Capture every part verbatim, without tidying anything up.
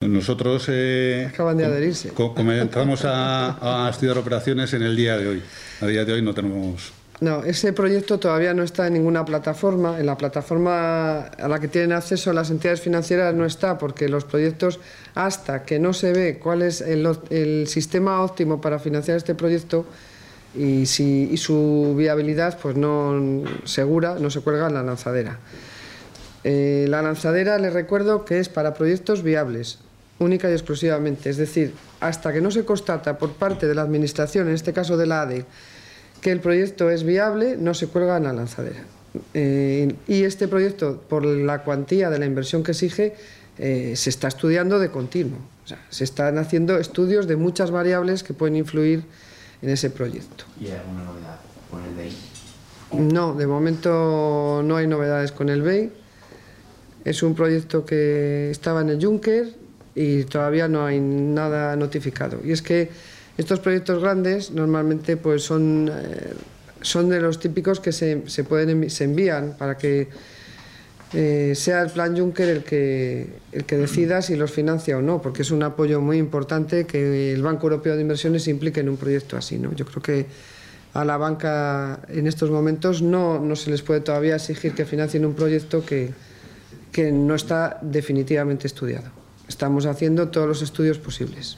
nosotros eh, acaban de adherirse. Com comenzamos a, a estudiar operaciones en el día de hoy. A día de hoy no tenemos... No, ese proyecto todavía no está en ninguna plataforma. En la plataforma a la que tienen acceso las entidades financieras no está, porque los proyectos, hasta que no se ve cuál es el, el sistema óptimo para financiar este proyecto y, si, y su viabilidad, pues no segura, no se cuelga en la lanzadera. Eh, la lanzadera, les recuerdo que es para proyectos viables, única y exclusivamente. Es decir, hasta que no se constata por parte de la Administración, en este caso de la A D E, que el proyecto es viable, no se cuelga en la lanzadera. Eh, y este proyecto, por la cuantía de la inversión que exige, eh, se está estudiando de continuo. O sea, se están haciendo estudios de muchas variables que pueden influir en ese proyecto. ¿Y hay alguna novedad con el B E I? No, de momento no hay novedades con el B E I. Es un proyecto que estaba en el Juncker y todavía no hay nada notificado. Y es que estos proyectos grandes normalmente pues son, eh, son de los típicos que se, se, pueden, se envían para que eh, sea el plan Juncker el que, el que decida si los financia o no, porque es un apoyo muy importante que el Banco Europeo de Inversiones se implique en un proyecto así, ¿no? Yo creo que a la banca en estos momentos no, no se les puede todavía exigir que financien un proyecto que, que no está definitivamente estudiado. Estamos haciendo todos los estudios posibles.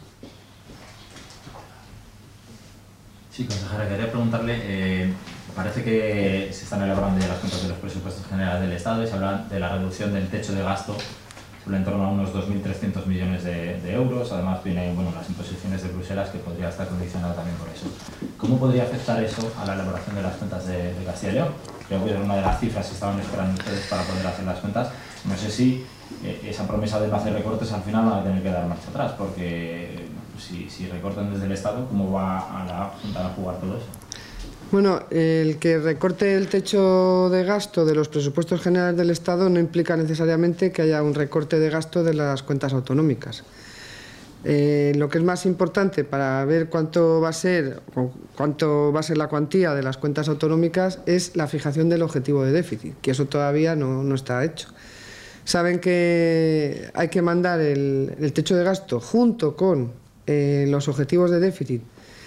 Sí, consejera, quería preguntarle, eh, parece que se están elaborando ya las cuentas de los presupuestos generales del Estado y se habla de la reducción del techo de gasto sobre en torno a unos dos mil trescientos millones de, de euros. Además, vienen bueno, las imposiciones de Bruselas, que podría estar condicionada también por eso. ¿Cómo podría afectar eso a la elaboración de las cuentas de, de Castilla y León? Creo que era una de las cifras que estaban esperando ustedes para poder hacer las cuentas. No sé si eh, esa promesa de no hacer recortes al final van a tener que dar marcha atrás, porque Si, si recortan desde el Estado, ¿cómo va a la Junta a jugar todo eso? Bueno, el que recorte el techo de gasto de los presupuestos generales del Estado no implica necesariamente que haya un recorte de gasto de las cuentas autonómicas. Eh, lo que es más importante para ver cuánto va a ser, cuánto va a ser la cuantía de las cuentas autonómicas es la fijación del objetivo de déficit, que eso todavía no, no está hecho. Saben que hay que mandar el, el techo de gasto junto con Eh, los objetivos de déficit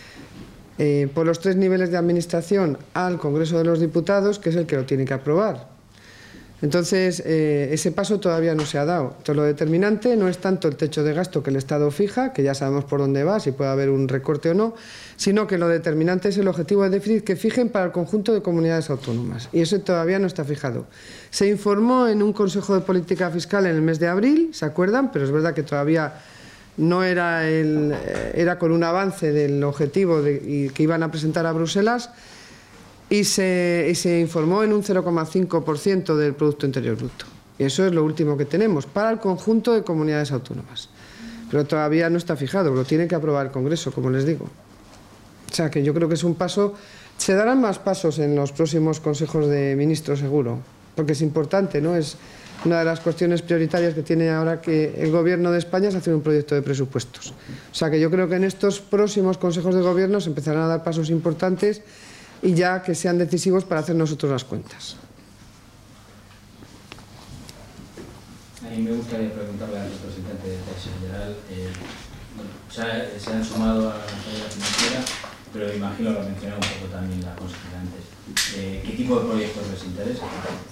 eh, por los tres niveles de administración al Congreso de los Diputados, que es el que lo tiene que aprobar. Entonces, eh, ese paso todavía no se ha dado. Entonces, lo determinante no es tanto el techo de gasto que el Estado fija, que ya sabemos por dónde va, si puede haber un recorte o no, sino que lo determinante es el objetivo de déficit que fijen para el conjunto de comunidades autónomas. Y eso todavía no está fijado. Se informó en un Consejo de Política Fiscal en el mes de abril, ¿se acuerdan? Pero es verdad que todavía no era, el, era con un avance del objetivo de, y que iban a presentar a Bruselas y se, y se informó en un cero coma cinco por ciento del Producto Interior Bruto. Y eso es lo último que tenemos para el conjunto de comunidades autónomas. Pero todavía no está fijado, lo tiene que aprobar el Congreso, como les digo. O sea que yo creo que es un paso. Se darán más pasos en los próximos consejos de ministros, seguro, porque es importante, ¿no? Es una de las cuestiones prioritarias que tiene ahora que el Gobierno de España es hacer un proyecto de presupuestos. O sea que yo creo que en estos próximos consejos de gobierno se empezarán a dar pasos importantes y ya que sean decisivos para hacer nosotros las cuentas. A mí me gustaría preguntarle al representante de Caixa General, eh, bueno, ya se han sumado a la lanzadera financiera, pero imagino lo ha mencionado un poco también la consejera antes. Eh, ¿Qué tipo de proyectos les interesa?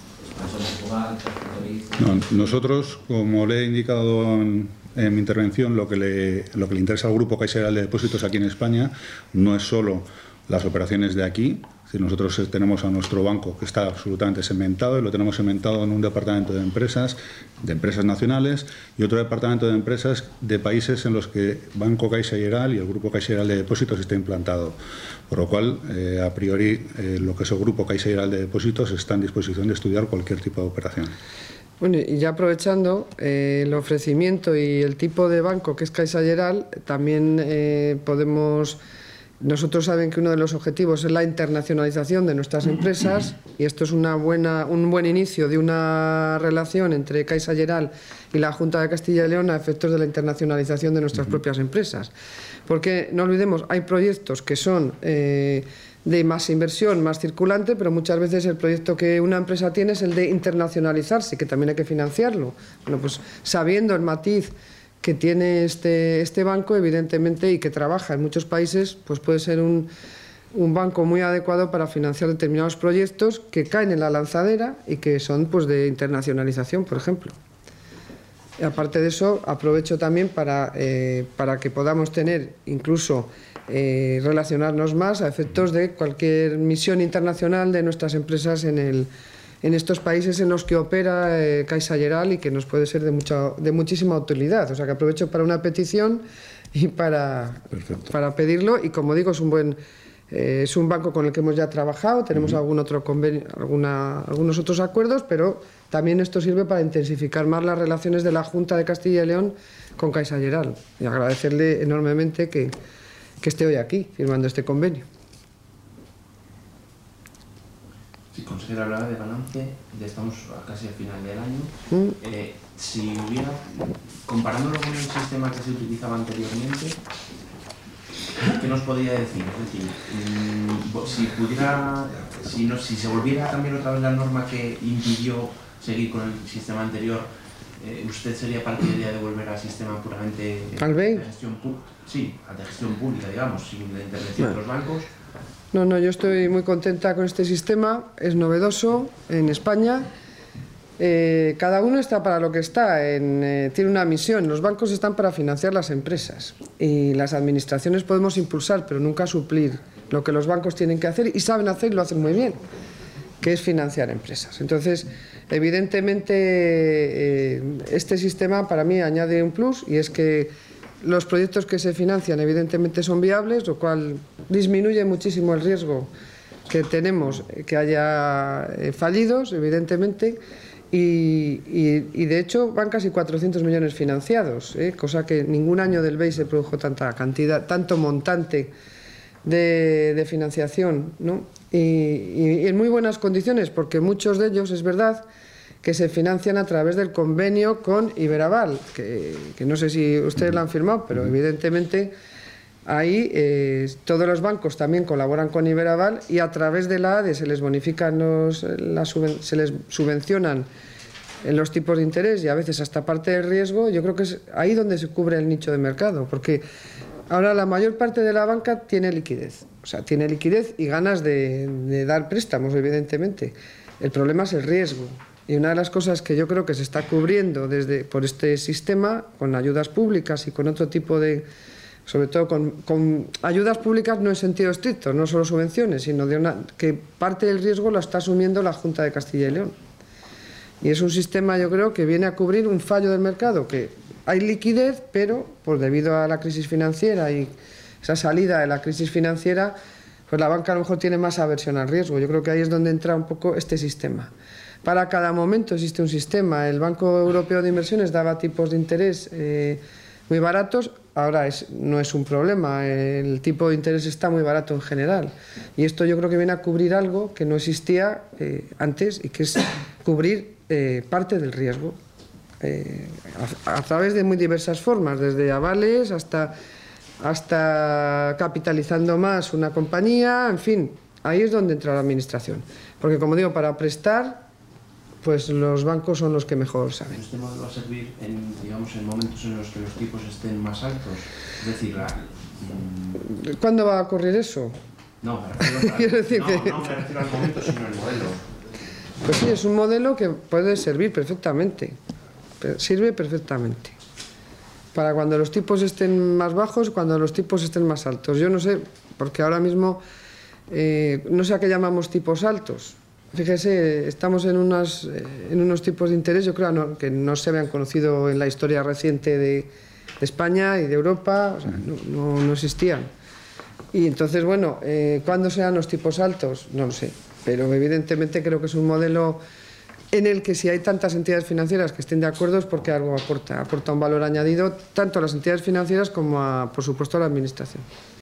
No, nosotros, como le he indicado en, en mi intervención, lo que, le, lo que le interesa al Grupo Caixa General de Depósitos aquí en España no es solo las operaciones de aquí. Es decir, nosotros tenemos a nuestro banco que está absolutamente segmentado y lo tenemos segmentado en un departamento de empresas, de empresas nacionales y otro departamento de empresas de países en los que Banco Caixa General y el Grupo Caixa General de Depósitos está implantado. Por lo cual, eh, a priori, eh, lo que es el Grupo Caixa General de Depósitos está en disposición de estudiar cualquier tipo de operación. Bueno, y ya aprovechando eh, el ofrecimiento y el tipo de banco que es Caixa General, también eh, podemos... Nosotros saben que uno de los objetivos es la internacionalización de nuestras empresas y esto es una buena, un buen inicio de una relación entre Caixa General y la Junta de Castilla y León a efectos de la internacionalización de nuestras propias empresas. Porque, no olvidemos, hay proyectos que son eh, de más inversión, más circulante, pero muchas veces el proyecto que una empresa tiene es el de internacionalizarse, que también hay que financiarlo. Bueno, pues sabiendo el matiz que tiene este, este banco, evidentemente, y que trabaja en muchos países, pues puede ser un, un banco muy adecuado para financiar determinados proyectos que caen en la lanzadera y que son pues de internacionalización, por ejemplo. Y aparte de eso, aprovecho también para, eh, para que podamos tener incluso eh, relacionarnos más a efectos de cualquier misión internacional de nuestras empresas en, el, en estos países en los que opera eh, Caixa General y que nos puede ser de, mucha, de muchísima utilidad. O sea que aprovecho para una petición y para, para pedirlo, y como digo, es un buen... Eh, es un banco con el que hemos ya trabajado, tenemos uh-huh. algún otro convenio, alguna, algunos otros acuerdos, pero también esto sirve para intensificar más las relaciones de la Junta de Castilla y León con Caixa General, y agradecerle enormemente que, que esté hoy aquí firmando este convenio. Si consejera hablaba de balance, ya estamos casi al final del año. ¿Mm? Eh, si hubiera, comparándolo con el sistema que se utilizaba anteriormente, ¿qué nos podría decir? Es decir, si pudiera, si, no, si se volviera a cambiar otra vez la norma que impidió seguir con el sistema anterior, eh, ¿usted sería partidaria de volver al sistema puramente ¿Al B E I? de gestión pública? Sí, de gestión pública, digamos, sin la intervención de los bancos. No, no, yo estoy muy contenta con este sistema, es novedoso en España. Eh, cada uno está para lo que está, en, eh, tiene una misión. Los bancos están para financiar las empresas y las administraciones podemos impulsar, pero nunca suplir lo que los bancos tienen que hacer, y saben hacer y lo hacen muy bien, que es financiar empresas. Entonces, evidentemente, eh, este sistema para mí añade un plus, y es que los proyectos que se financian evidentemente son viables, lo cual disminuye muchísimo el riesgo que tenemos que haya eh, fallidos, evidentemente. Y, y, y de hecho van casi cuatrocientos millones financiados, ¿eh? Cosa que ningún año del B E I se produjo tanta cantidad, tanto montante de, de financiación, ¿no? Y, y, y en muy buenas condiciones, porque muchos de ellos, es verdad, que se financian a través del convenio con Iberaval, que, que no sé si ustedes lo han firmado, pero evidentemente ahí eh, todos los bancos también colaboran con Iberaval, y a través de la A D E se les bonifican los, la suben, se les subvencionan en los tipos de interés y a veces hasta parte del riesgo. Yo creo que es ahí donde se cubre el nicho de mercado, porque ahora la mayor parte de la banca tiene liquidez, o sea, tiene liquidez y ganas de, de dar préstamos, evidentemente. El problema es el riesgo, y una de las cosas que yo creo que se está cubriendo desde, por este sistema, con ayudas públicas y con otro tipo de... sobre todo con, con ayudas públicas no en sentido estricto, no solo subvenciones, sino de una, que parte del riesgo lo está asumiendo la Junta de Castilla y León. Y es un sistema, yo creo, que viene a cubrir un fallo del mercado, que hay liquidez, pero pues debido a la crisis financiera y esa salida de la crisis financiera, pues la banca a lo mejor tiene más aversión al riesgo. Yo creo que ahí es donde entra un poco este sistema. Para cada momento existe un sistema. El Banco Europeo de Inversiones daba tipos de interés eh, muy baratos. Ahora es, no es un problema, el tipo de interés está muy barato en general, y esto yo creo que viene a cubrir algo que no existía eh, antes, y que es cubrir eh, parte del riesgo eh, a, a través de muy diversas formas, desde avales hasta, hasta capitalizando más una compañía, en fin, ahí es donde entra la administración, porque como digo, para prestar, pues los bancos son los que mejor saben. ¿Este modelo va a servir en, digamos, en momentos en los que los tipos estén más altos? Es decir, la... ¿Cuándo va a ocurrir eso? No, me refiero, a, decir no, que... no me refiero al momento, sino al modelo. Pues sí, es un modelo que puede servir perfectamente, sirve perfectamente. Para cuando los tipos estén más bajos, cuando los tipos estén más altos. Yo no sé, porque ahora mismo eh, no sé a qué llamamos tipos altos. Fíjese, estamos en, unas, en unos tipos de interés, yo creo no, que no se habían conocido en la historia reciente de, de España y de Europa, o sea, no, no, no existían. Y entonces, bueno, eh, ¿cuándo serán los tipos altos? No lo sé, pero evidentemente creo que es un modelo en el que si hay tantas entidades financieras que estén de acuerdo es porque algo aporta, aporta un valor añadido tanto a las entidades financieras como, a, por supuesto, a la administración.